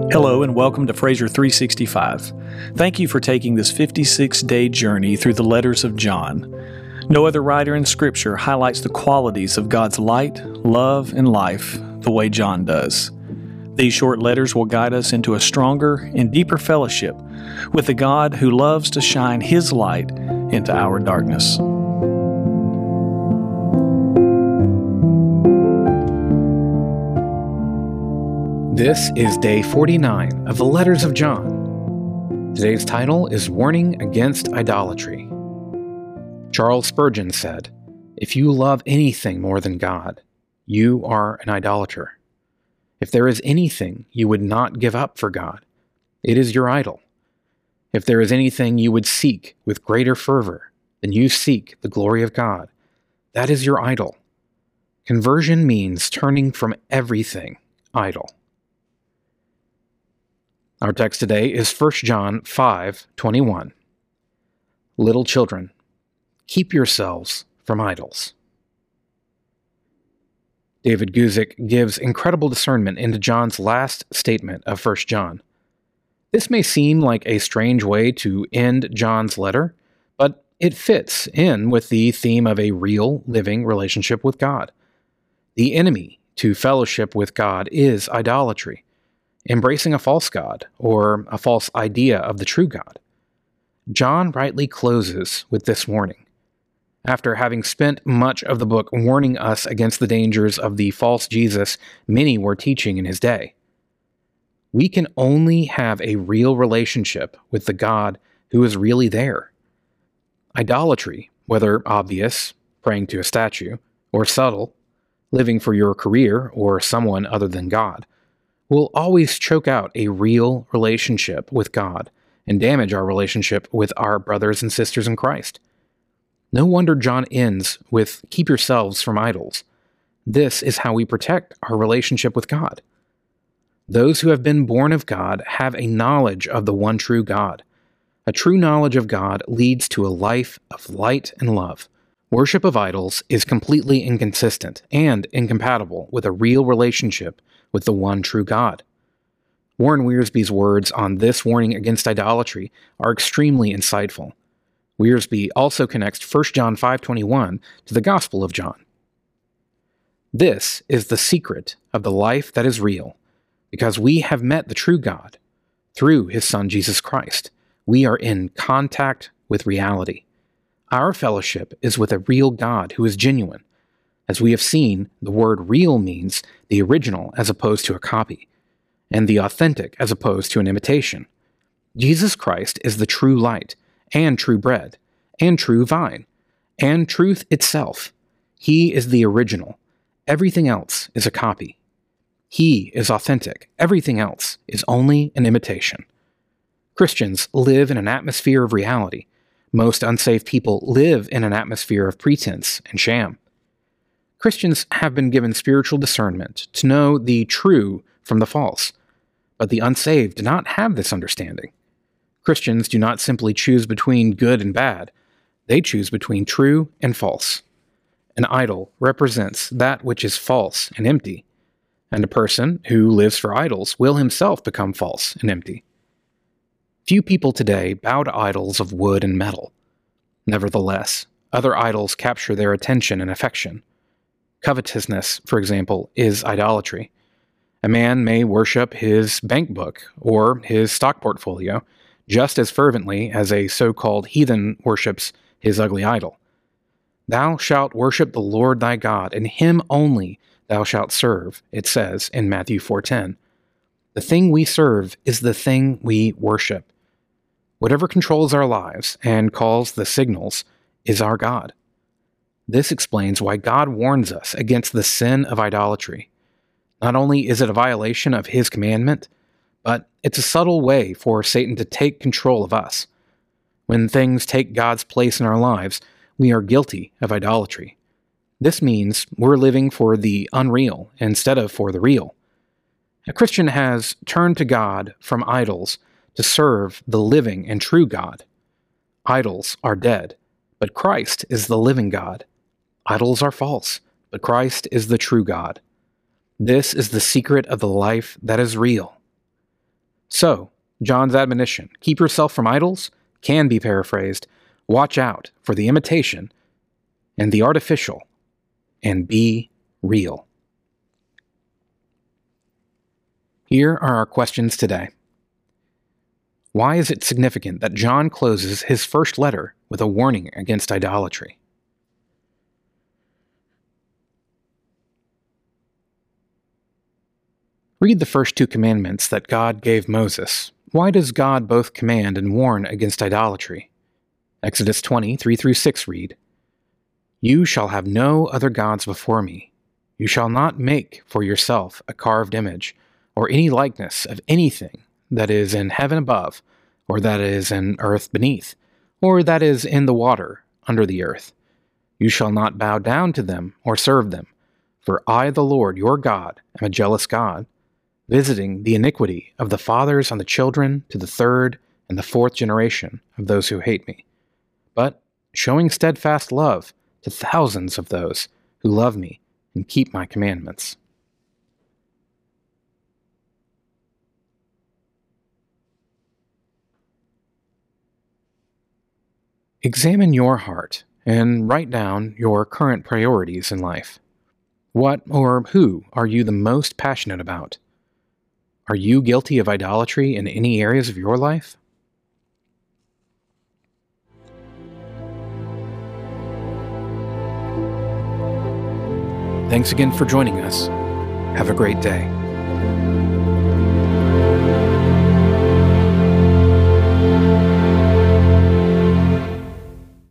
Hello and welcome to Fraser 365. Thank you for taking this 56-day journey through the letters of John. No other writer in Scripture highlights the qualities of God's light, love, and life the way John does. These short letters will guide us into a stronger and deeper fellowship with the God who loves to shine His light into our darkness. This is day 49 of the Letters of John. Today's title is Warning Against Idolatry. Charles Spurgeon said, "If you love anything more than God, you are an idolater. If there is anything you would not give up for God, it is your idol. If there is anything you would seek with greater fervor than you seek the glory of God, that is your idol." Conversion means turning from everything idol. Our text today is 1 John 5:21. Little children, keep yourselves from idols. David Guzik gives incredible discernment into John's last statement of 1 John. This may seem like a strange way to end John's letter, but it fits in with the theme of a real, living relationship with God. The enemy to fellowship with God is idolatry, embracing a false god or a false idea of the true God. John rightly closes with this warning. After having spent much of the book warning us against the dangers of the false Jesus many were teaching in his day, we can only have a real relationship with the God who is really there. Idolatry, whether obvious, praying to a statue, or subtle, living for your career or someone other than God, will always choke out a real relationship with God and damage our relationship with our brothers and sisters in Christ. No wonder John ends with, "Keep yourselves from idols." This is how we protect our relationship with God. Those who have been born of God have a knowledge of the one true God. A true knowledge of God leads to a life of light and love. Worship of idols is completely inconsistent and incompatible with a real relationship with the one true God. Warren Wiersbe's words on this warning against idolatry are extremely insightful. Wiersbe also connects 1 John 5:21 to the Gospel of John. "This is the secret of the life that is real, because we have met the true God through His Son Jesus Christ. We are in contact with reality. Our fellowship is with a real God who is genuine. As we have seen, the word real means the original as opposed to a copy, and the authentic as opposed to an imitation. Jesus Christ is the true light, and true bread, and true vine, and truth itself. He is the original. Everything else is a copy. He is authentic. Everything else is only an imitation. Christians live in an atmosphere of reality. Most unsaved people live in an atmosphere of pretense and sham. Christians have been given spiritual discernment to know the true from the false, but the unsaved do not have this understanding. Christians do not simply choose between good and bad, they choose between true and false. An idol represents that which is false and empty, and a person who lives for idols will himself become false and empty. Few people today bow to idols of wood and metal. Nevertheless, other idols capture their attention and affection. Covetousness, for example, is idolatry. A man may worship his bank book or his stock portfolio just as fervently as a so-called heathen worships his ugly idol. "Thou shalt worship the Lord thy God, and him only thou shalt serve," it says in Matthew 4:10. The thing we serve is the thing we worship. Whatever controls our lives and calls the signals is our God. This explains why God warns us against the sin of idolatry. Not only is it a violation of His commandment, but it's a subtle way for Satan to take control of us. When things take God's place in our lives, we are guilty of idolatry. This means we're living for the unreal instead of for the real. A Christian has turned to God from idols to serve the living and true God. Idols are dead, but Christ is the living God. Idols are false, but Christ is the true God. This is the secret of the life that is real. So, John's admonition, keep yourself from idols, can be paraphrased, watch out for the imitation and the artificial, and be real. Here are our questions today. Why is it significant that John closes his first letter with a warning against idolatry? Read the first two commandments that God gave Moses. Why does God both command and warn against idolatry? Exodus 20, 3-6 read, You shall have no other gods before me. You shall not make for yourself a carved image, or any likeness of anything that is in heaven above, or that is in earth beneath, or that is in the water under the earth. You shall not bow down to them or serve them, for I, the Lord your God, am a jealous God, visiting the iniquity of the fathers on the children to the third and the fourth generation of those who hate me, but showing steadfast love to thousands of those who love me and keep my commandments. Examine your heart and write down your current priorities in life. What or who are you the most passionate about? Are you guilty of idolatry in any areas of your life? Thanks again for joining us. Have a great day.